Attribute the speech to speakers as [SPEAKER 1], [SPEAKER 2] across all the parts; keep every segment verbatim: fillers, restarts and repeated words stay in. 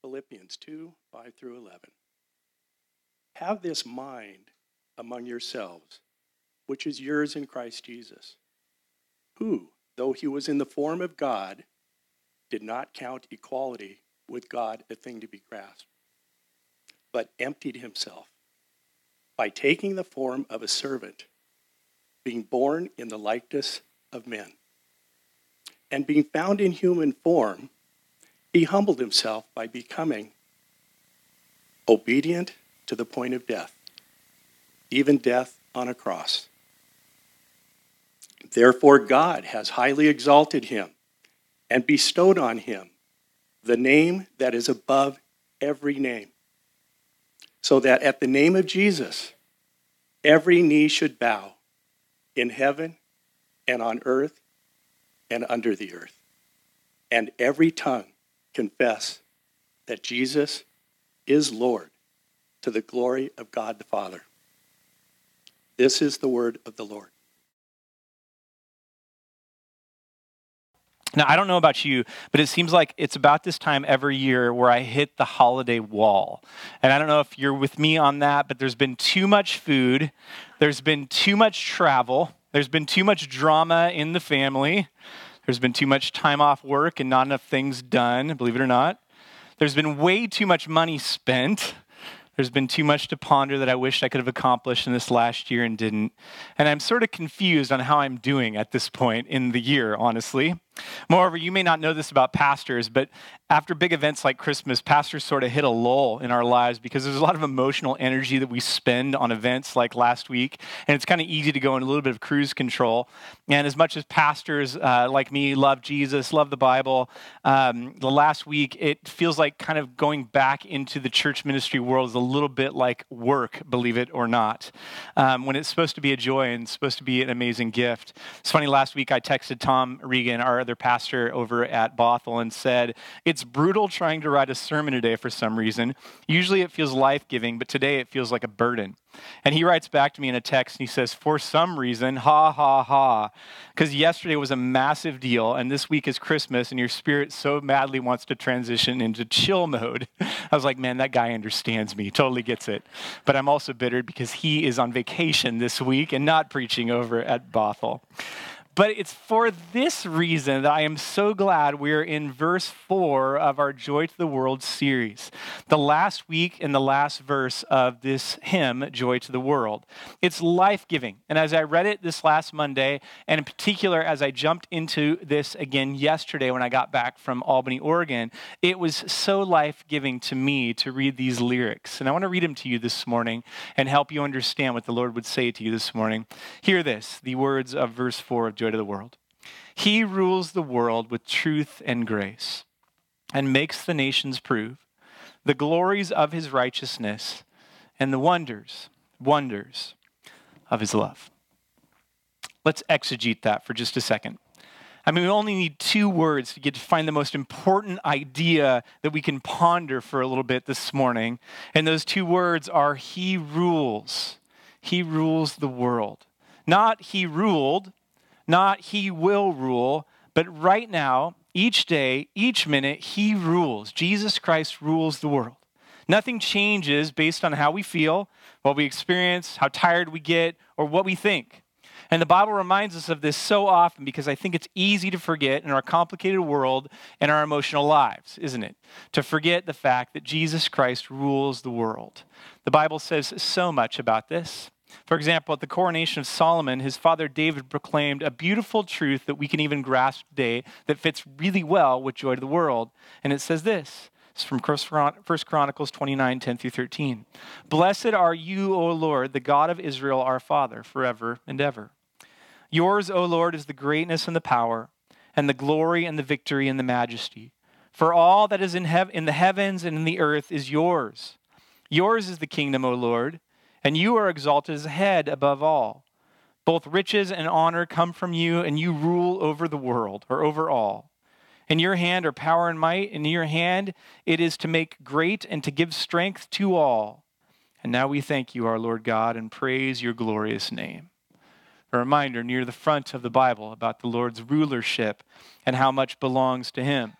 [SPEAKER 1] Philippians two, five through eleven. Have this mind among yourselves, which is yours in Christ Jesus, who, though he was in the form of God, did not count equality with God a thing to be grasped, but emptied himself by taking the form of a servant, being born in the likeness of men. And being found in human form, he humbled himself by becoming obedient to the point of death, even death on a cross. Therefore God has highly exalted him and bestowed on him the name that is above every name, so that at the name of Jesus, every knee should bow in heaven and on earth and under the earth, and every tongue confess that Jesus is Lord, to the glory of God the Father. This is the word of the Lord.
[SPEAKER 2] Now, I don't know about you, but it seems like it's about this time every year where I hit the holiday wall. And I don't know if you're with me on that, but there's been too much food. There's been too much travel. There's been too much drama in the family. There's been too much time off work and not enough things done, believe it or not. There's been way too much money spent. There's been too much to ponder that I wished I could have accomplished in this last year and didn't. And I'm sort of confused on how I'm doing at this point in the year, honestly. Moreover, you may not know this about pastors, but after big events like Christmas, pastors sort of hit a lull in our lives because there's a lot of emotional energy that we spend on events like last week, and it's kind of easy to go in a little bit of cruise control. And as much as pastors uh, like me love Jesus, love the Bible, um, the last week, it feels like kind of going back into the church ministry world is a little bit like work, believe it or not, um, when it's supposed to be a joy and it's supposed to be an amazing gift. It's funny, last week I texted Tom Regan, our other pastor over at Bothell, and said, it's brutal trying to write a sermon today for some reason. Usually it feels life-giving, but today it feels like a burden. And he writes back to me in a text and he says, for some reason, ha, ha, ha. Because yesterday was a massive deal and this week is Christmas and your spirit so madly wants to transition into chill mode. I was like, man, that guy understands me, totally gets it. But I'm also bitter because he is on vacation this week and not preaching over at Bothell. But it's for this reason that I am so glad we're in verse four of our Joy to the World series, the last week and the last verse of this hymn, Joy to the World. It's life-giving. And as I read it this last Monday, and in particular as I jumped into this again yesterday when I got back from Albany, Oregon, it was so life-giving to me to read these lyrics. And I want to read them to you this morning and help you understand what the Lord would say to you this morning. Hear this, the words of verse four of Joy to the World. He rules the world with truth and grace and makes the nations prove the glories of his righteousness and the wonders, wonders of his love. Let's exegete that for just a second. I mean, we only need two words to get to find the most important idea that we can ponder for a little bit this morning. And those two words are he rules. He rules the world. Not he ruled, not he will rule, but right now, each day, each minute, he rules. Jesus Christ rules the world. Nothing changes based on how we feel, what we experience, how tired we get, or what we think. And the Bible reminds us of this so often because I think it's easy to forget in our complicated world and our emotional lives, isn't it? To forget the fact that Jesus Christ rules the world. The Bible says so much about this. For example, at the coronation of Solomon, his father David proclaimed a beautiful truth that we can even grasp today that fits really well with Joy to the World. And it says this. It's from First Chronicles twenty-nine, ten through thirteen. Blessed are you, O Lord, the God of Israel, our Father, forever and ever. Yours, O Lord, is the greatness and the power, and the glory and the victory and the majesty. For all that is in, hev- in the heavens and in the earth is yours. Yours is the kingdom, O Lord, and you are exalted as head above all. Both riches and honor come from you, and you rule over the world, or over all. In your hand are power and might, and in your hand it is to make great and to give strength to all. And now we thank you, our Lord God, and praise your glorious name. A reminder near the front of the Bible about the Lord's rulership and how much belongs to him.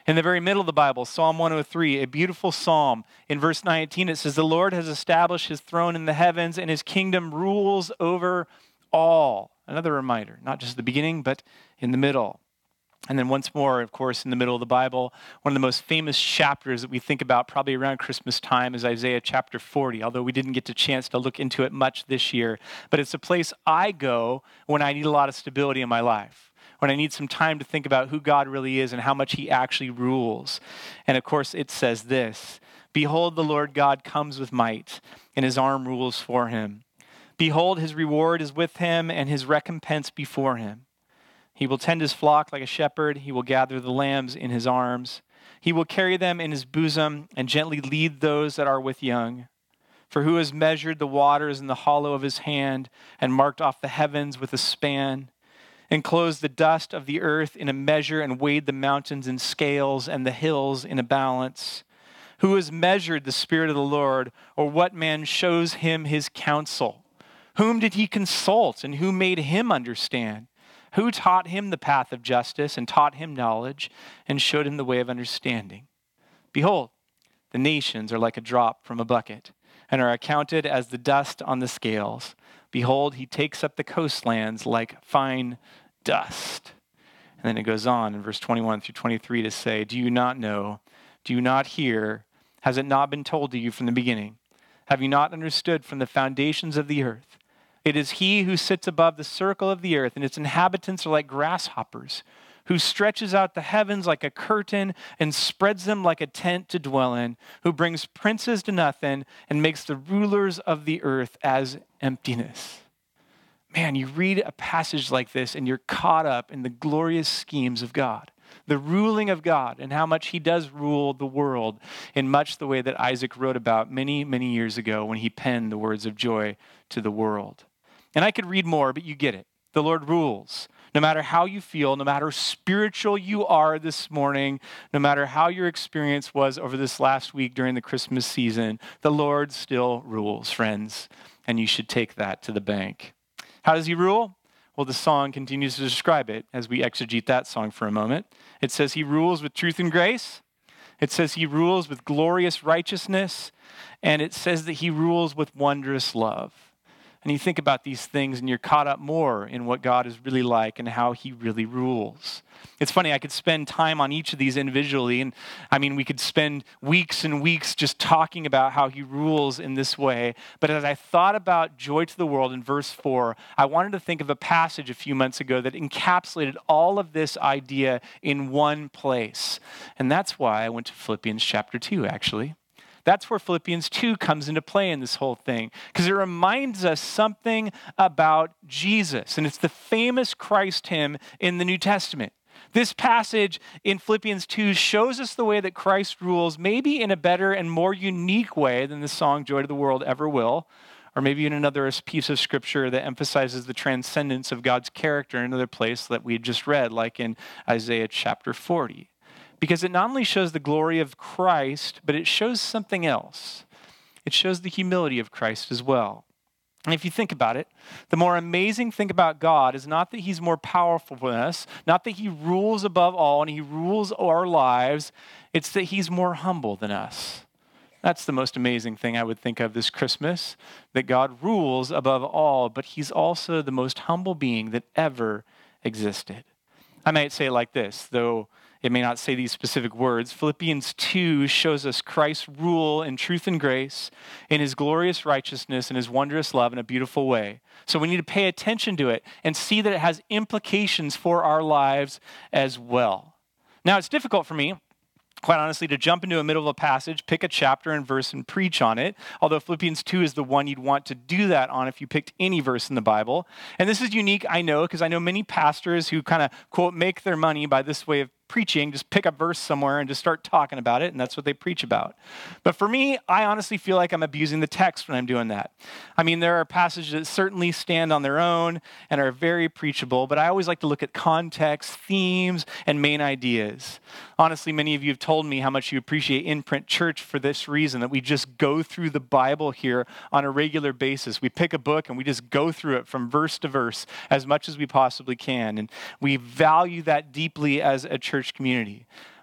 [SPEAKER 2] In the very middle of the Bible, Psalm one oh three, a beautiful psalm. In verse nineteen, it says, the Lord has established his throne in the heavens, and his kingdom rules over all. Another reminder, not just the beginning, but in the middle. And then once more, of course, in the middle of the Bible, one of the most famous chapters that we think about probably around Christmas time is Isaiah chapter forty, although we didn't get a chance to look into it much this year. But it's a place I go when I need a lot of stability in my life, when I need some time to think about who God really is and how much he actually rules. And of course, it says this, behold, the Lord God comes with might, and his arm rules for him. Behold, his reward is with him, and his recompense before him. He will tend his flock like a shepherd. He will gather the lambs in his arms. He will carry them in his bosom and gently lead those that are with young. For who has measured the waters in the hollow of his hand and marked off the heavens with a span, enclosed the dust of the earth in a measure and weighed the mountains in scales and the hills in a balance? Who has measured the Spirit of the Lord, or what man shows him his counsel? Whom did he consult, and who made him understand? Who taught him the path of justice and taught him knowledge and showed him the way of understanding? Behold, the nations are like a drop from a bucket and are accounted as the dust on the scales. Behold, he takes up the coastlands like fine dust. And then it goes on in verse twenty-one through twenty-three to say, do you not know? Do you not hear? Has it not been told to you from the beginning? Have you not understood from the foundations of the earth? It is he who sits above the circle of the earth, and its inhabitants are like grasshoppers, who stretches out the heavens like a curtain and spreads them like a tent to dwell in, who brings princes to nothing and makes the rulers of the earth as emptiness. Man, you read a passage like this and you're caught up in the glorious schemes of God, the ruling of God, and how much he does rule the world in much the way that Isaac wrote about many, many years ago when he penned the words of joy to the world. And I could read more, but you get it. The Lord rules. No matter how you feel, no matter how spiritual you are this morning, no matter how your experience was over this last week during the Christmas season, the Lord still rules, friends. And you should take that to the bank. How does he rule? Well, the song continues to describe it as we exegete that song for a moment. It says he rules with truth and grace. It says he rules with glorious righteousness. And it says that he rules with wondrous love. And you think about these things and you're caught up more in what God is really like and how he really rules. It's funny, I could spend time on each of these individually. And I mean, we could spend weeks and weeks just talking about how he rules in this way. But as I thought about joy to the world in verse four, I wanted to think of a passage a few months ago that encapsulated all of this idea in one place. And that's why I went to Philippians chapter two, actually. That's where Philippians two comes into play in this whole thing, because it reminds us something about Jesus. And it's the famous Christ hymn in the New Testament. This passage in Philippians two shows us the way that Christ rules, maybe in a better and more unique way than the song Joy to the World ever will, or maybe in another piece of scripture that emphasizes the transcendence of God's character in another place that we had just read, like in Isaiah chapter forty. Because it not only shows the glory of Christ, but it shows something else. It shows the humility of Christ as well. And if you think about it, the more amazing thing about God is not that he's more powerful than us, not that he rules above all and he rules our lives, it's that he's more humble than us. That's the most amazing thing I would think of this Christmas, that God rules above all, but he's also the most humble being that ever existed. I might say it like this, though it may not say these specific words. Philippians two shows us Christ's rule in truth and grace, in his glorious righteousness and his wondrous love in a beautiful way. So we need to pay attention to it and see that it has implications for our lives as well. Now, it's difficult for me, quite honestly, to jump into the middle of a passage, pick a chapter and verse and preach on it, although Philippians two is the one you'd want to do that on if you picked any verse in the Bible. And this is unique, I know, because I know many pastors who kind of, quote, make their money by this way of preaching, just pick a verse somewhere and just start talking about it, and that's what they preach about. But for me, I honestly feel like I'm abusing the text when I'm doing that. I mean, there are passages that certainly stand on their own and are very preachable, but I always like to look at context, themes, and main ideas. Honestly, many of you have told me how much you appreciate Imprint Church for this reason, that we just go through the Bible here on a regular basis. We pick a book and we just go through it from verse to verse as much as we possibly can, and we value that deeply as a church community.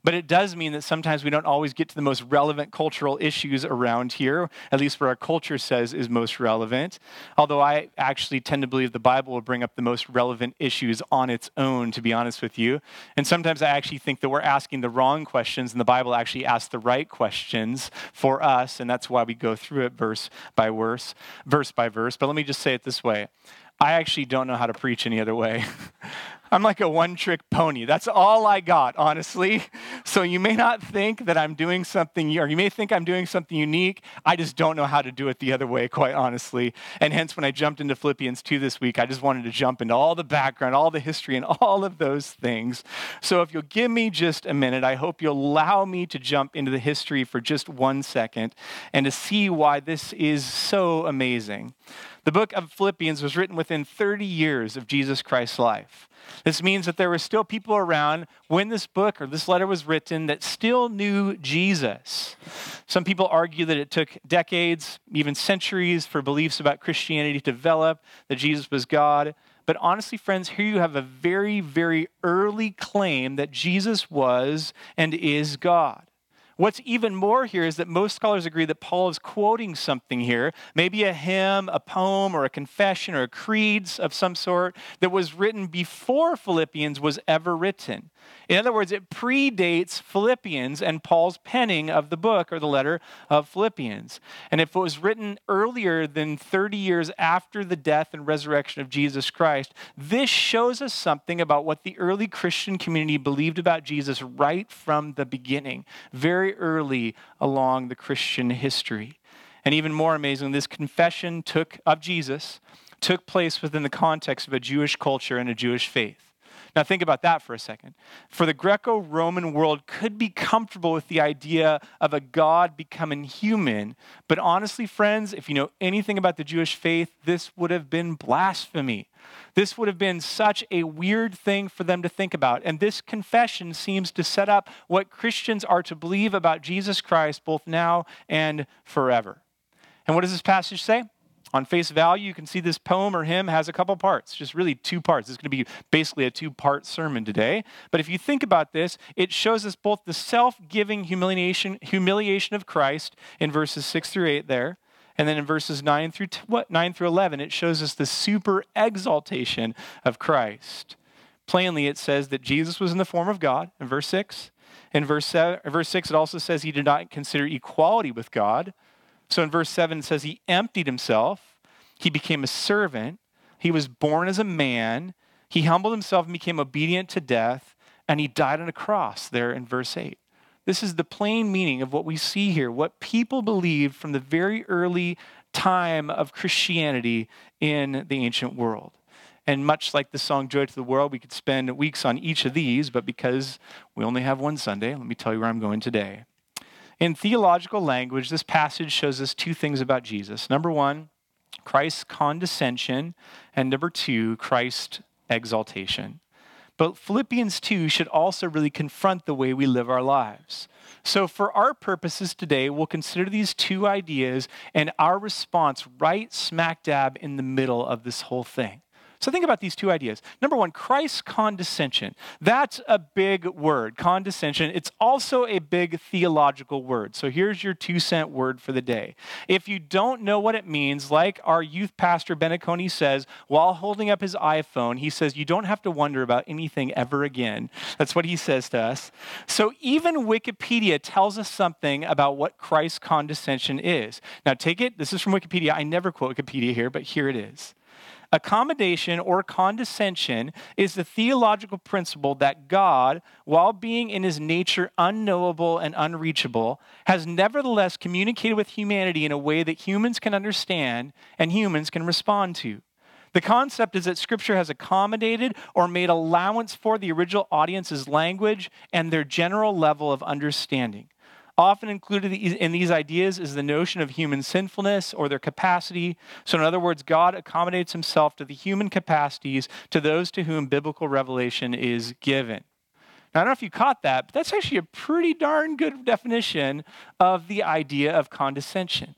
[SPEAKER 2] But it does mean that sometimes we don't always get to the most relevant cultural issues around here, at least what our culture says is most relevant. Although I actually tend to believe the Bible will bring up the most relevant issues on its own, to be honest with you. And sometimes I actually think that we're asking the wrong questions and the Bible actually asks the right questions for us. And that's why we go through it verse by verse, verse by verse. But let me just say it this way. I actually don't know how to preach any other way. I'm like a one-trick pony. That's all I got, honestly. So you may not think that I'm doing something, or you may think I'm doing something unique. I just don't know how to do it the other way, quite honestly. And hence, when I jumped into Philippians two this week, I just wanted to jump into all the background, all the history, and all of those things. So if you'll give me just a minute, I hope you'll allow me to jump into the history for just one second and to see why this is so amazing. The book of Philippians was written within thirty years of Jesus Christ's life. This means that there were still people around when this book or this letter was written that still knew Jesus. Some people argue that it took decades, even centuries, for beliefs about Christianity to develop, that Jesus was God. But honestly, friends, here you have a very, very early claim that Jesus was and is God. What's even more here is that most scholars agree that Paul is quoting something here, maybe a hymn, a poem, or a confession, or a creed of some sort that was written before Philippians was ever written. In other words, it predates Philippians and Paul's penning of the book or the letter of Philippians. And if it was written earlier than thirty years after the death and resurrection of Jesus Christ, this shows us something about what the early Christian community believed about Jesus right from the beginning, very early along the Christian history. And even more amazing, this confession took of Jesus took place within the context of a Jewish culture and a Jewish faith. Now think about that for a second. For the Greco-Roman world could be comfortable with the idea of a God becoming human. But honestly, friends, if you know anything about the Jewish faith, this would have been blasphemy. This would have been such a weird thing for them to think about. And this confession seems to set up what Christians are to believe about Jesus Christ both now and forever. And what does this passage say? On face value, you can see this poem or hymn has a couple parts, just really two parts. It's going to be basically a two-part sermon today. But if you think about this, it shows us both the self-giving humiliation, humiliation of Christ in verses six through eight there. And then in verses nine through what nine through eleven, it shows us the super exaltation of Christ. Plainly, it says that Jesus was in the form of God in verse six. In verse seven, verse six, it also says he did not consider equality with God. So in verse seven, it says he emptied himself. He became a servant. He was born as a man. He humbled himself and became obedient to death. And he died on a cross there in verse eight. This is the plain meaning of what we see here, what people believed from the very early time of Christianity in the ancient world. And much like the song Joy to the World, we could spend weeks on each of these, but because we only have one Sunday, let me tell you where I'm going today. In theological language, this passage shows us two things about Jesus. Number one, Christ's condescension, and number two, Christ's exaltation. But Philippians two should also really confront the way we live our lives. So for our purposes today, we'll consider these two ideas and our response right smack dab in the middle of this whole thing. So think about these two ideas. Number one, Christ's condescension. That's a big word, condescension. It's also a big theological word. So here's your two cent word for the day. If you don't know what it means, like our youth pastor Benaconi says, while holding up his iPhone, he says, you don't have to wonder about anything ever again. That's what he says to us. So even Wikipedia tells us something about what Christ's condescension is. Now take it, this is from Wikipedia. I never quote Wikipedia here, but here it is. Accommodation or condescension is the theological principle that God, while being in his nature unknowable and unreachable, has nevertheless communicated with humanity in a way that humans can understand and humans can respond to. The concept is that Scripture has accommodated or made allowance for the original audience's language and their general level of understanding. Often included in these ideas is the notion of human sinfulness or their capacity. So in other words, God accommodates himself to the human capacities to those to whom biblical revelation is given. Now, I don't know if you caught that, but that's actually a pretty darn good definition of the idea of condescension.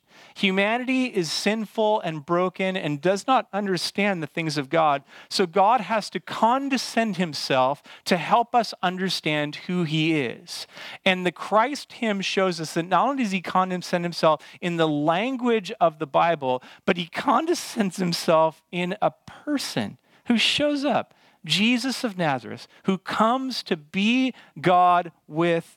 [SPEAKER 2] Humanity is sinful and broken and does not understand the things of God. So God has to condescend himself to help us understand who he is. And the Christ hymn shows us that not only does he condescend himself in the language of the Bible, but he condescends himself in a person who shows up, Jesus of Nazareth, who comes to be God with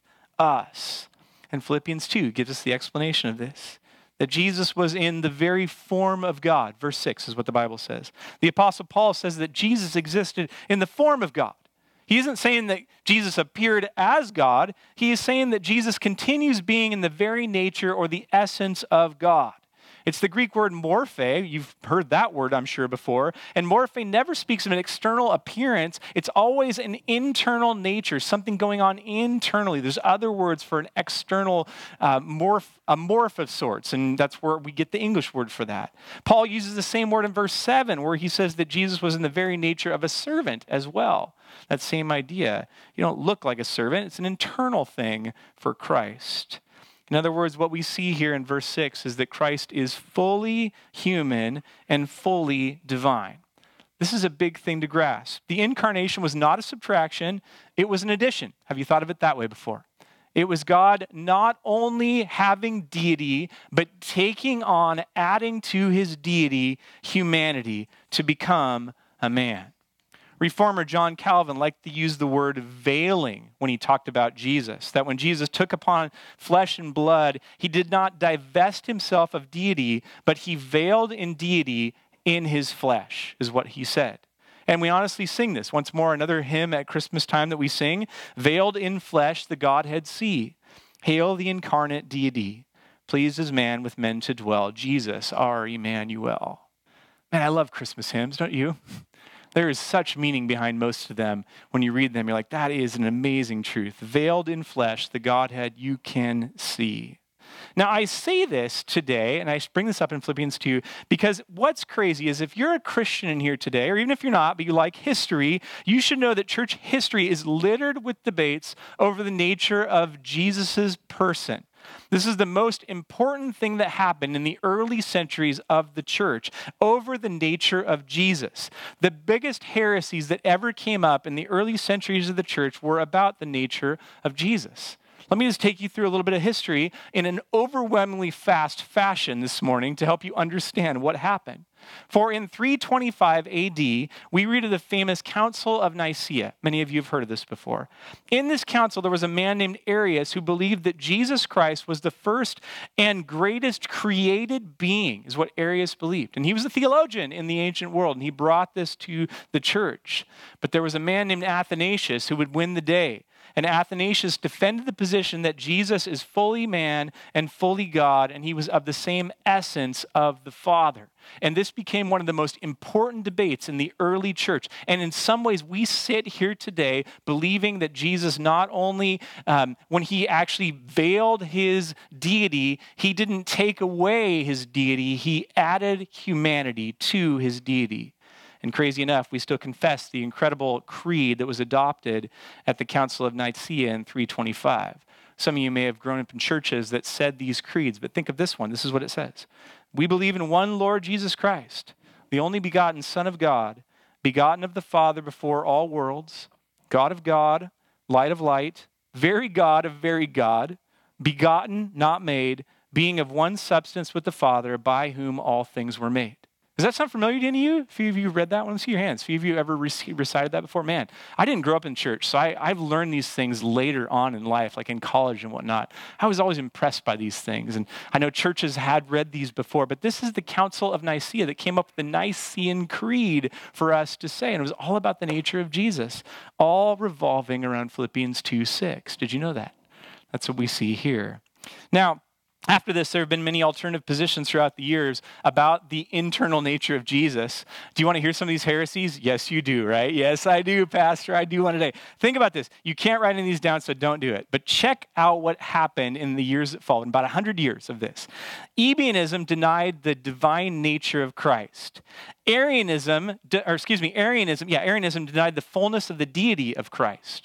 [SPEAKER 2] us. And Philippians two gives us the explanation of this, that Jesus was in the very form of God. Verse six is what the Bible says. The Apostle Paul says that Jesus existed in the form of God. He isn't saying that Jesus appeared as God. He is saying that Jesus continues being in the very nature or the essence of God. It's the Greek word morphe. You've heard that word, I'm sure, before. And morphe never speaks of an external appearance. It's always an internal nature, something going on internally. There's other words for an external uh, morph, a morph of sorts, and that's where we get the English word for that. Paul uses the same word in verse seven, where he says that Jesus was in the very nature of a servant as well. That same idea. You don't look like a servant. It's an internal thing for Christ. In other words, what we see here in verse six is that Christ is fully human and fully divine. This is a big thing to grasp. The incarnation was not a subtraction, it was an addition. Have you thought of it that way before? It was God not only having deity, but taking on, adding to his deity, humanity to become a man. Reformer John Calvin liked to use the word veiling when he talked about Jesus, that when Jesus took upon flesh and blood, he did not divest himself of deity, but he veiled in deity in his flesh, is what he said. And we honestly sing this. Once more, another hymn at Christmas time that we sing, veiled in flesh the Godhead see. Hail the incarnate deity, pleased as man with men to dwell, Jesus our Emmanuel. Man, I love Christmas hymns, don't you? There is such meaning behind most of them. When you read them, you're like, that is an amazing truth. Veiled in flesh, the Godhead you can see. Now, I say this today, and I bring this up in Philippians two, because what's crazy is if you're a Christian in here today, or even if you're not, but you like history, you should know that church history is littered with debates over the nature of Jesus's person. This is the most important thing that happened in the early centuries of the church over the nature of Jesus. The biggest heresies that ever came up in the early centuries of the church were about the nature of Jesus. Let me just take you through a little bit of history in an overwhelmingly fast fashion this morning to help you understand what happened. For in three twenty-five A D, we read of the famous Council of Nicaea. Many of you have heard of this before. In this council, there was a man named Arius who believed that Jesus Christ was the first and greatest created being, is what Arius believed. And he was a theologian in the ancient world, and he brought this to the church. But there was a man named Athanasius who would win the day. And Athanasius defended the position that Jesus is fully man and fully God, and he was of the same essence of the Father. And this became one of the most important debates in the early church. And in some ways, we sit here today believing that Jesus not only, um, when he actually veiled his deity, he didn't take away his deity, he added humanity to his deity. And crazy enough, we still confess the incredible creed that was adopted at the Council of Nicaea in three twenty-five. Some of you may have grown up in churches that said these creeds, but think of this one. This is what it says. We believe in one Lord Jesus Christ, the only begotten Son of God, begotten of the Father before all worlds, God of God, light of light, very God of very God, begotten, not made, being of one substance with the Father, by whom all things were made. Does that sound familiar to any of you? A few of you read that one? See your hands. A few of you ever recited that before? Man, I didn't grow up in church, so I, I've learned these things later on in life, like in college and whatnot. I was always impressed by these things, and I know churches had read these before, but this is the Council of Nicaea that came up with the Nicene Creed for us to say, and it was all about the nature of Jesus, all revolving around Philippians two six. Did you know that? That's what we see here. Now, after this, there have been many alternative positions throughout the years about the internal nature of Jesus. Do you want to hear some of these heresies? Yes, you do, right? Yes, I do, Pastor. I do one today. Think about this. You can't write any of these down, so don't do it. But check out what happened in the years that followed, about one hundred years of this. Ebionism denied the divine nature of Christ. Arianism, or excuse me, Arianism, yeah, Arianism denied the fullness of the deity of Christ.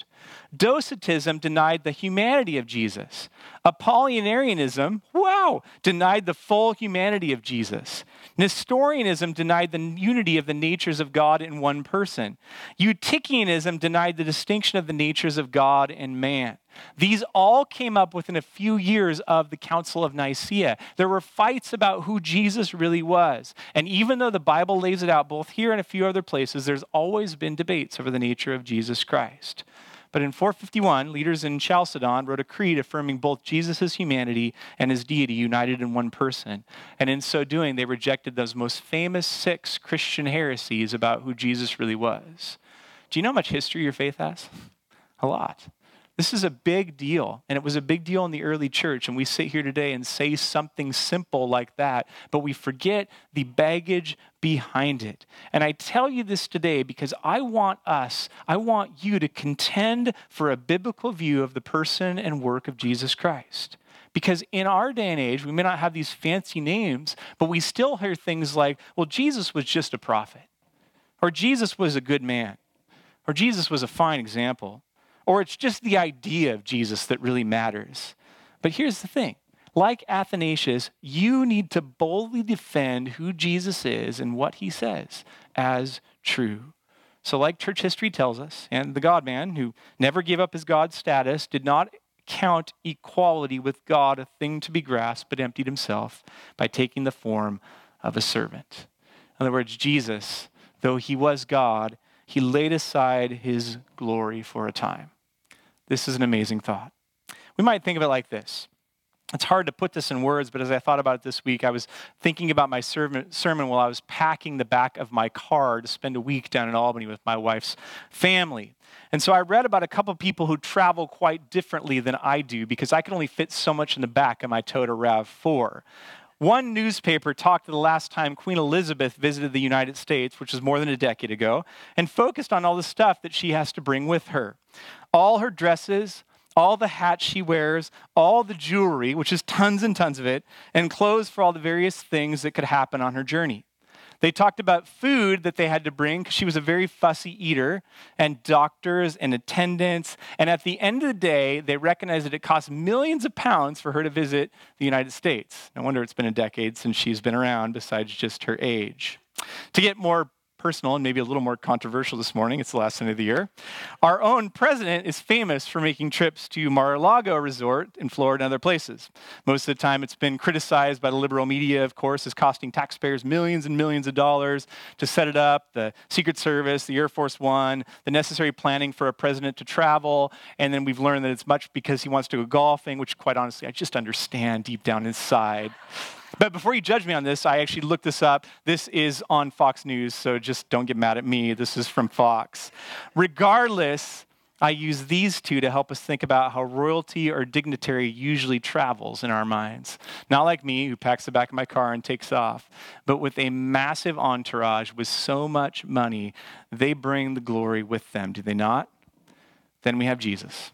[SPEAKER 2] Docetism denied the humanity of Jesus. Apollinarianism, wow, denied the full humanity of Jesus. Nestorianism denied the unity of the natures of God in one person. Eutychianism denied the distinction of the natures of God and man. These all came up within a few years of the Council of Nicaea. There were fights about who Jesus really was. And even though the Bible lays it out both here and a few other places, there's always been debates over the nature of Jesus Christ. But in four fifty-one, leaders in Chalcedon wrote a creed affirming both Jesus' humanity and his deity united in one person. And in so doing, they rejected those most famous six Christian heresies about who Jesus really was. Do you know how much history your faith has? A lot. This is a big deal, and it was a big deal in the early church, and we sit here today and say something simple like that, but we forget the baggage behind it. And I tell you this today because I want us, I want you to contend for a biblical view of the person and work of Jesus Christ. Because in our day and age, we may not have these fancy names, but we still hear things like, well, Jesus was just a prophet, or Jesus was a good man, or Jesus was a fine example. Or it's just the idea of Jesus that really matters. But here's the thing. Like Athanasius, you need to boldly defend who Jesus is and what he says as true. So like church history tells us, and the God-man, who never gave up his God status, did not count equality with God a thing to be grasped, but emptied himself by taking the form of a servant. In other words, Jesus, though he was God, he laid aside his glory for a time. This is an amazing thought. We might think of it like this. It's hard to put this in words, but as I thought about it this week, I was thinking about my sermon, sermon while I was packing the back of my car to spend a week down in Albany with my wife's family. And so I read about a couple of people who travel quite differently than I do because I can only fit so much in the back of my Toyota RAV four. One newspaper talked the last time Queen Elizabeth visited the United States, which was more than a decade ago, and focused on all the stuff that she has to bring with her. All her dresses, all the hats she wears, all the jewelry, which is tons and tons of it, and clothes for all the various things that could happen on her journey. They talked about food that they had to bring because she was a very fussy eater, and doctors and attendants. And at the end of the day, they recognized that it cost millions of pounds for her to visit the United States. No wonder it's been a decade since she's been around, besides just her age. To get more personal and maybe a little more controversial this morning, it's the last Sunday of the year, our own president is famous for making trips to Mar-a-Lago Resort in Florida and other places. Most of the time it's been criticized by the liberal media, of course, as costing taxpayers millions and millions of dollars to set it up, the Secret Service, the Air Force One, the necessary planning for a president to travel, and then we've learned that it's much because he wants to go golfing, which quite honestly I just understand deep down inside. But before you judge me on this, I actually looked this up. This is on Fox News, so just don't get mad at me. This is from Fox. Regardless, I use these two to help us think about how royalty or dignitary usually travels in our minds. Not like me, who packs the back of my car and takes off, but with a massive entourage with so much money, they bring the glory with them, do they not? Then we have Jesus.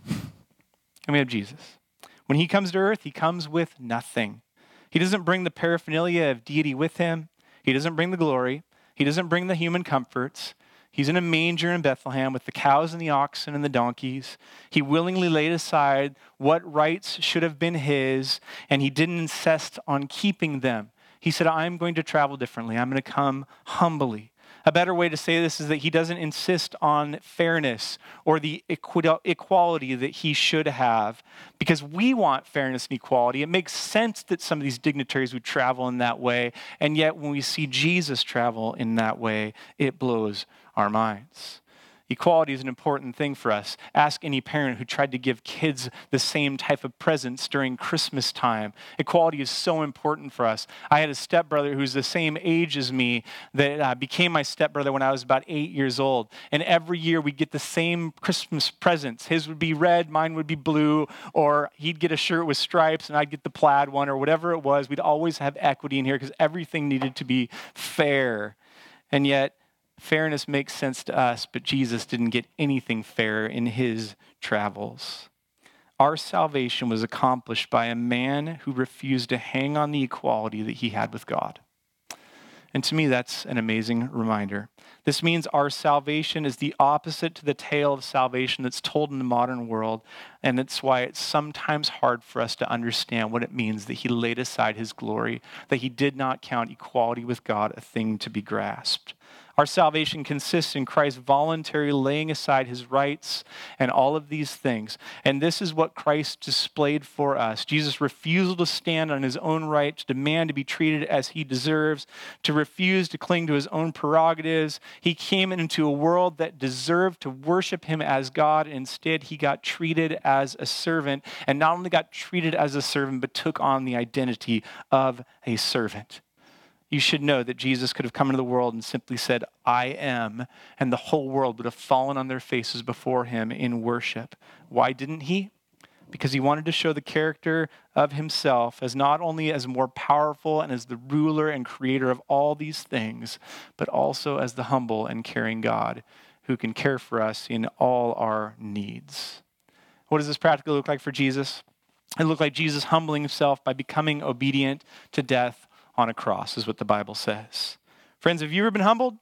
[SPEAKER 2] And we have Jesus. When he comes to earth, he comes with nothing. He doesn't bring the paraphernalia of deity with him. He doesn't bring the glory. He doesn't bring the human comforts. He's in a manger in Bethlehem with the cows and the oxen and the donkeys. He willingly laid aside what rights should have been his, and he didn't insist on keeping them. He said, I'm going to travel differently. I'm going to come humbly. A better way to say this is that he doesn't insist on fairness or the equi- equality that he should have, because we want fairness and equality. It makes sense that some of these dignitaries would travel in that way, and yet when we see Jesus travel in that way, it blows our minds. Equality is an important thing for us. Ask any parent who tried to give kids the same type of presents during Christmas time. Equality is so important for us. I had a stepbrother who's the same age as me that uh, became my stepbrother when I was about eight years old. And every year we'd get the same Christmas presents. His would be red, mine would be blue, or he'd get a shirt with stripes and I'd get the plaid one, or whatever it was. We'd always have equity in here because everything needed to be fair. And yet, fairness makes sense to us, but Jesus didn't get anything fair in his travels. Our salvation was accomplished by a man who refused to hang on the equality that he had with God. And to me, that's an amazing reminder. This means our salvation is the opposite to the tale of salvation that's told in the modern world. And that's why it's sometimes hard for us to understand what it means that he laid aside his glory, that he did not count equality with God a thing to be grasped. Our salvation consists in Christ voluntarily laying aside his rights and all of these things. And this is what Christ displayed for us. Jesus' refusal to stand on his own right, to demand to be treated as he deserves, to refuse to cling to his own prerogatives. He came into a world that deserved to worship him as God. Instead, he got treated as a servant, and not only got treated as a servant, but took on the identity of a servant. You should know that Jesus could have come into the world and simply said, I am, and the whole world would have fallen on their faces before him in worship. Why didn't he? Because he wanted to show the character of himself as not only as more powerful and as the ruler and creator of all these things, but also as the humble and caring God who can care for us in all our needs. What does this practically look like for Jesus? It looked like Jesus humbling himself by becoming obedient to death on a cross, is what the Bible says. Friends, have you ever been humbled?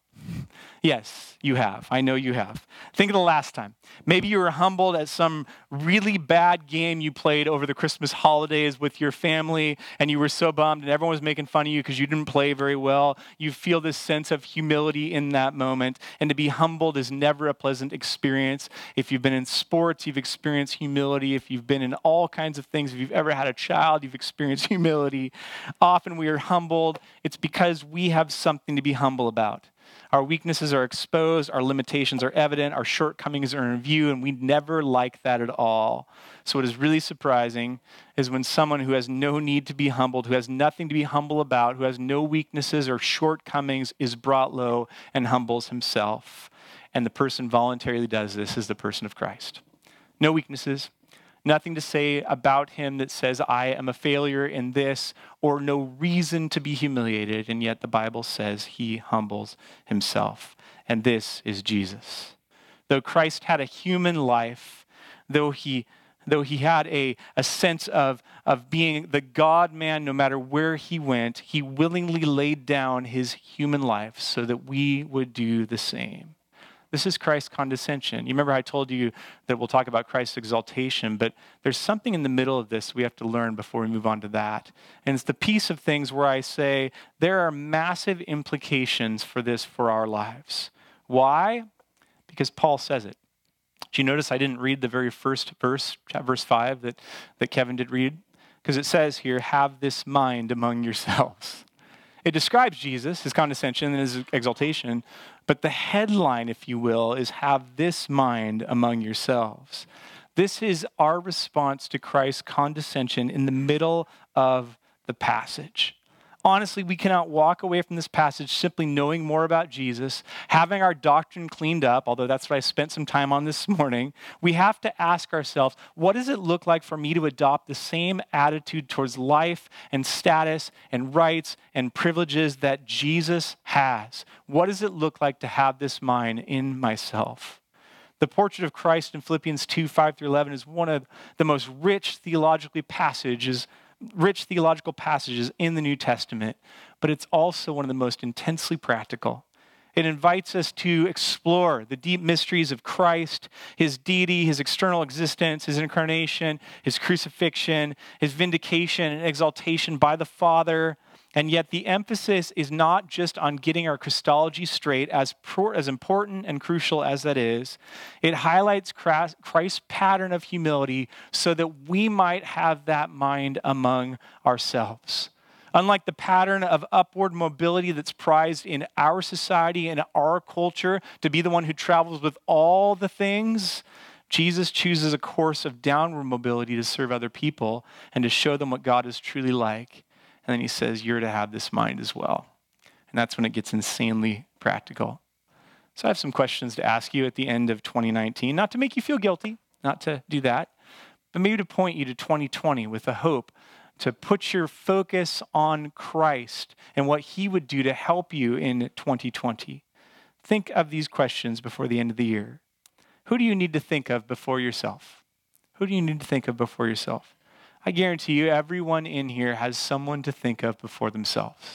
[SPEAKER 2] Yes, you have. I know you have. Think of the last time. Maybe you were humbled at some really bad game you played over the Christmas holidays with your family, and you were so bummed, and everyone was making fun of you because you didn't play very well. You feel this sense of humility in that moment, and to be humbled is never a pleasant experience. If you've been in sports, you've experienced humility. If you've been in all kinds of things, if you've ever had a child, you've experienced humility. Often we are humbled. It's because we have something to be humble about. Our weaknesses are exposed, our limitations are evident, our shortcomings are in view, and we never like that at all. So what is really surprising is when someone who has no need to be humbled, who has nothing to be humble about, who has no weaknesses or shortcomings, is brought low and humbles himself. And the person voluntarily does this is the person of Christ. No weaknesses. Nothing to say about him that says, I am a failure in this, or no reason to be humiliated. And yet the Bible says he humbles himself. And this is Jesus. Though Christ had a human life, though he though he had a, a sense of, of being the God-man no matter where he went, he willingly laid down his human life so that we would do the same. This is Christ's condescension. You remember I told you that we'll talk about Christ's exaltation, but there's something in the middle of this we have to learn before we move on to that. And it's the piece of things where I say there are massive implications for this for our lives. Why? Because Paul says it. Did you notice I didn't read the very first verse, verse five, that, that Kevin did read? Because it says here, have this mind among yourselves. It describes Jesus, his condescension and his exaltation, but the headline, if you will, is have this mind among yourselves. This is our response to Christ's condescension in the middle of the passage. Honestly, we cannot walk away from this passage simply knowing more about Jesus, having our doctrine cleaned up, although that's what I spent some time on this morning. We have to ask ourselves, what does it look like for me to adopt the same attitude towards life and status and rights and privileges that Jesus has? What does it look like to have this mind in myself? The portrait of Christ in Philippians two, five through eleven is one of the most rich theologically passages rich theological passages in the New Testament, but it's also one of the most intensely practical. It invites us to explore the deep mysteries of Christ, his deity, his external existence, his incarnation, his crucifixion, his vindication and exaltation by the Father. And yet the emphasis is not just on getting our Christology straight, as, pro- as important and crucial as that is. It highlights Christ's pattern of humility so that we might have that mind among ourselves. Unlike the pattern of upward mobility that's prized in our society and our culture to be the one who travels with all the things, Jesus chooses a course of downward mobility to serve other people and to show them what God is truly like. And then he says, you're to have this mind as well. And that's when it gets insanely practical. So I have some questions to ask you at the end of twenty nineteen, not to make you feel guilty, not to do that, but maybe to point you to twenty twenty with a hope to put your focus on Christ and what he would do to help you in twenty twenty. Think of these questions before the end of the year. Who do you need to think of before yourself? Who do you need to think of before yourself? I guarantee you everyone in here has someone to think of before themselves.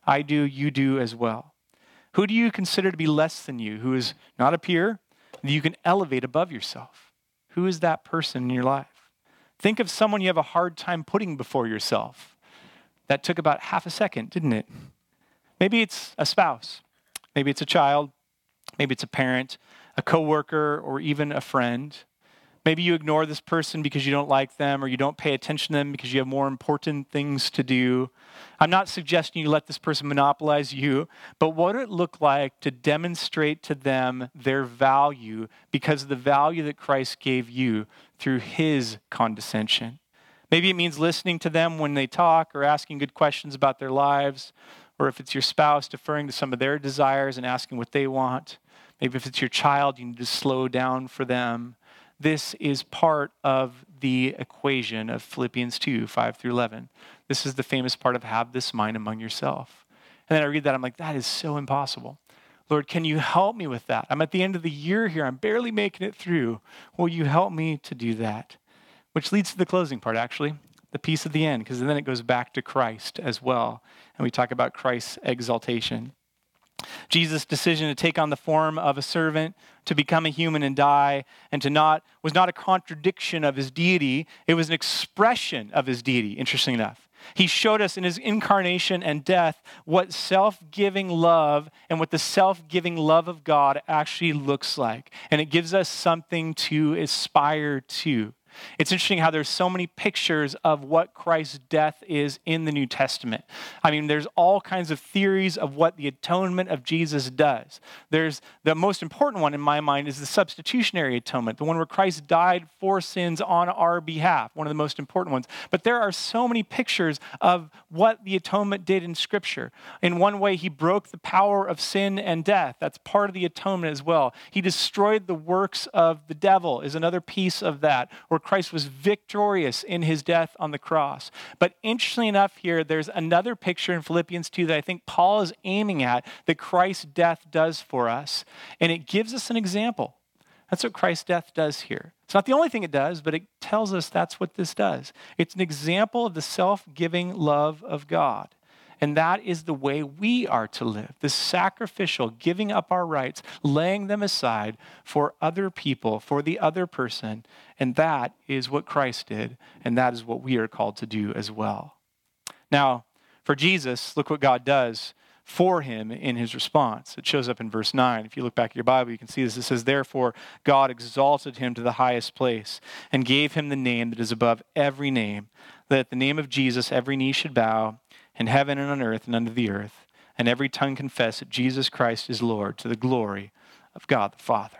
[SPEAKER 2] I do, you do as well. Who do you consider to be less than you, who is not a peer, that you can elevate above yourself? Who is that person in your life? Think of someone you have a hard time putting before yourself. That took about half a second, didn't it? Maybe it's a spouse. Maybe it's a child. Maybe it's a parent, a coworker, or even a friend. Maybe you ignore this person because you don't like them, or you don't pay attention to them because you have more important things to do. I'm not suggesting you let this person monopolize you, but what would it look like to demonstrate to them their value because of the value that Christ gave you through his condescension? Maybe it means listening to them when they talk or asking good questions about their lives, or if it's your spouse, deferring to some of their desires and asking what they want. Maybe if it's your child, you need to slow down for them. This is part of the equation of Philippians two, five through eleven. This is the famous part of have this mind among yourself. And then I read that, I'm like, that is so impossible. Lord, can you help me with that? I'm at the end of the year here. I'm barely making it through. Will you help me to do that? Which leads to the closing part, actually, the piece at the end, because then it goes back to Christ as well. And we talk about Christ's exaltation. Jesus' decision to take on the form of a servant, to become a human and die, and to not, was not a contradiction of his deity. It was an expression of his deity, interesting enough. He showed us in his incarnation and death what self-giving love and what the self-giving love of God actually looks like. And it gives us something to aspire to. It's interesting how there's so many pictures of what Christ's death is in the New Testament. I mean, there's all kinds of theories of what the atonement of Jesus does. There's the most important one in my mind is the substitutionary atonement, the one where Christ died for sins on our behalf, one of the most important ones. But there are so many pictures of what the atonement did in Scripture. In one way, he broke the power of sin and death. That's part of the atonement as well. He destroyed the works of the devil is another piece of that, where Christ was victorious in his death on the cross. But interestingly enough here, there's another picture in Philippians two that I think Paul is aiming at that Christ's death does for us. And it gives us an example. That's what Christ's death does here. It's not the only thing it does, but it tells us that's what this does. It's an example of the self-giving love of God. And that is the way we are to live, the sacrificial, giving up our rights, laying them aside for other people, for the other person. And that is what Christ did, and that is what we are called to do as well. Now, for Jesus, look what God does for him in his response. It shows up in verse nine. If you look back at your Bible, you can see this. It says, therefore, God exalted him to the highest place and gave him the name that is above every name, that at the name of Jesus every knee should bow, in heaven and on earth and under the earth, and every tongue confess that Jesus Christ is Lord, to the glory of God the Father.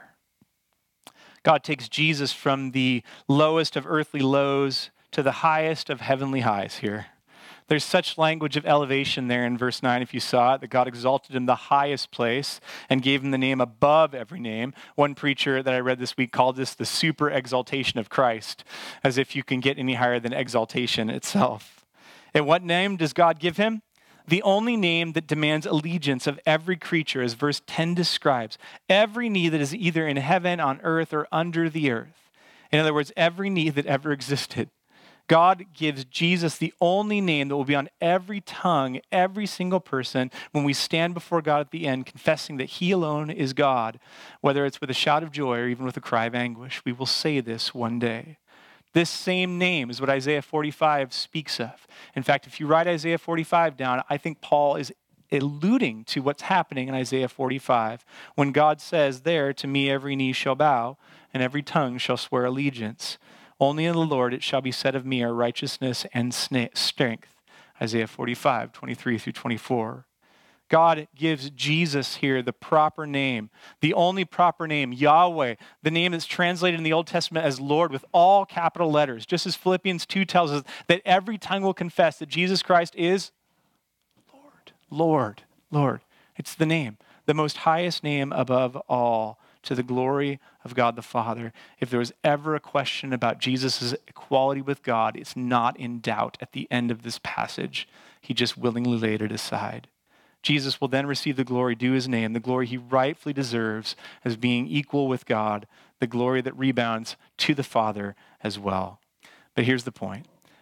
[SPEAKER 2] God takes Jesus from the lowest of earthly lows to the highest of heavenly highs here. There's such language of elevation there in verse nine, if you saw it, that God exalted him the highest place and gave him the name above every name. One preacher that I read this week called this the super exaltation of Christ, as if you can get any higher than exaltation itself. And what name does God give him? The only name that demands allegiance of every creature, as verse ten describes. Every knee that is either in heaven, on earth, or under the earth. In other words, every knee that ever existed. God gives Jesus the only name that will be on every tongue, every single person, when we stand before God at the end, confessing that he alone is God. Whether it's with a shout of joy or even with a cry of anguish, we will say this one day. This same name is what Isaiah forty-five speaks of. In fact, if you write Isaiah forty-five down, I think Paul is alluding to what's happening in Isaiah forty-five, when God says there, to me every knee shall bow, and every tongue shall swear allegiance. Only in the Lord it shall be said of me are righteousness and strength. Isaiah forty-five, twenty-three through twenty-four. God gives Jesus here the proper name, the only proper name, Yahweh, the name that's translated in the Old Testament as Lord with all capital letters, just as Philippians two tells us that every tongue will confess that Jesus Christ is Lord, Lord, Lord. It's the name, the most highest name above all, to the glory of God the Father. If there was ever a question about Jesus' equality with God, it's not in doubt at the end of this passage. He just willingly laid it aside. Jesus will then receive the glory due his name, the glory he rightfully deserves as being equal with God, the glory that rebounds to the Father as well. But here's the point.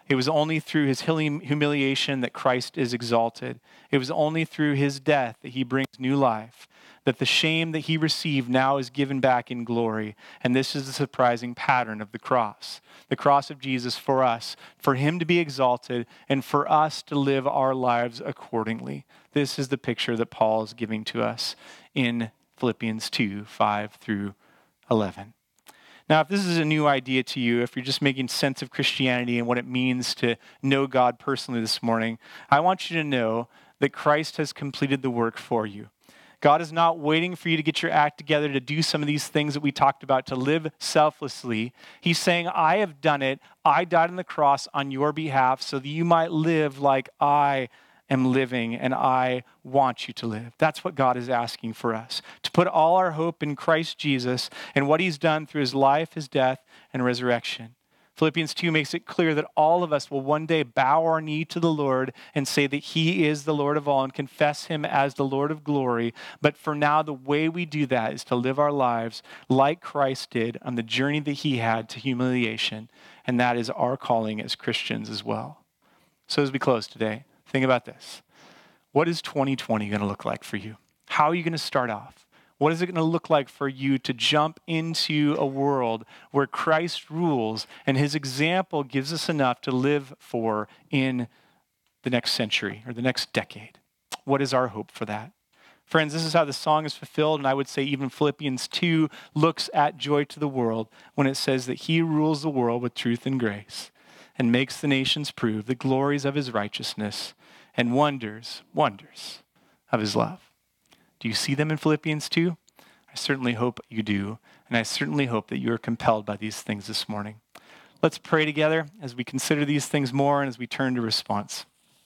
[SPEAKER 2] It was only through his humi- humiliation that Christ is exalted. It was only through his death that he brings new life, that the shame that he received now is given back in glory. And this is the surprising pattern of the cross. The cross of Jesus for us, for him to be exalted, and for us to live our lives accordingly. This is the picture that Paul is giving to us in Philippians two, five through eleven. Now, if this is a new idea to you, if you're just making sense of Christianity and what it means to know God personally this morning, I want you to know that Christ has completed the work for you. God is not waiting for you to get your act together to do some of these things that we talked about, to live selflessly. He's saying, I have done it. I died on the cross on your behalf so that you might live like I am living and I want you to live. That's what God is asking for us, to put all our hope in Christ Jesus and what he's done through his life, his death, and resurrection. Philippians two makes it clear that all of us will one day bow our knee to the Lord and say that he is the Lord of all and confess him as the Lord of glory. But for now, the way we do that is to live our lives like Christ did on the journey that he had to humiliation. And that is our calling as Christians as well. So as we close today, think about this. What is twenty twenty going to look like for you? How are you going to start off? What is it going to look like for you to jump into a world where Christ rules and his example gives us enough to live for in the next century or the next decade? What is our hope for that? Friends, this is how the song is fulfilled, and I would say even Philippians two looks at joy to the world when it says that he rules the world with truth and grace and makes the nations prove the glories of his righteousness and wonders, wonders of his love. Do you see them in Philippians two? I certainly hope you do, and I certainly hope that you are compelled by these things this morning. Let's pray together as we consider these things more and as we turn to response.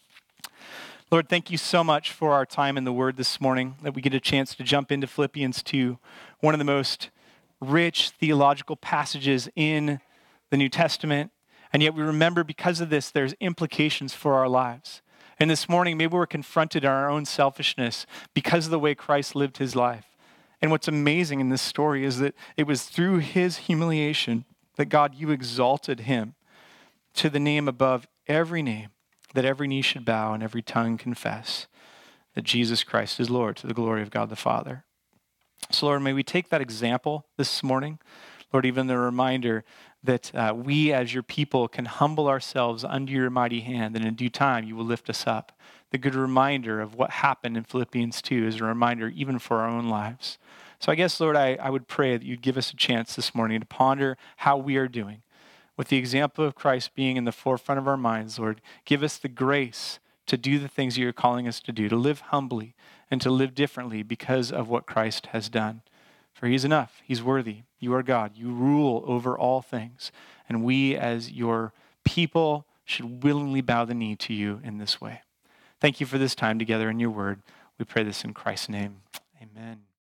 [SPEAKER 2] Lord, thank you so much for our time in the Word this morning, that we get a chance to jump into Philippians two, one of the most rich theological passages in the New Testament, and yet we remember because of this, there's implications for our lives. And this morning, maybe we're confronted in our own selfishness because of the way Christ lived his life. And what's amazing in this story is that it was through his humiliation that God, you exalted him to the name above every name, that every knee should bow and every tongue confess that Jesus Christ is Lord, to the glory of God the Father. So Lord, may we take that example this morning. Lord, even the reminder that uh, we as your people can humble ourselves under your mighty hand, and in due time you will lift us up. The good reminder of what happened in Philippians two is a reminder even for our own lives. So I guess, Lord, I, I would pray that you'd give us a chance this morning to ponder how we are doing. With the example of Christ being in the forefront of our minds, Lord, give us the grace to do the things you're calling us to do, to live humbly and to live differently because of what Christ has done. For he's enough. He's worthy. You are God. You rule over all things. And we as your people should willingly bow the knee to you in this way. Thank you for this time together in your word. We pray this in Christ's name. Amen.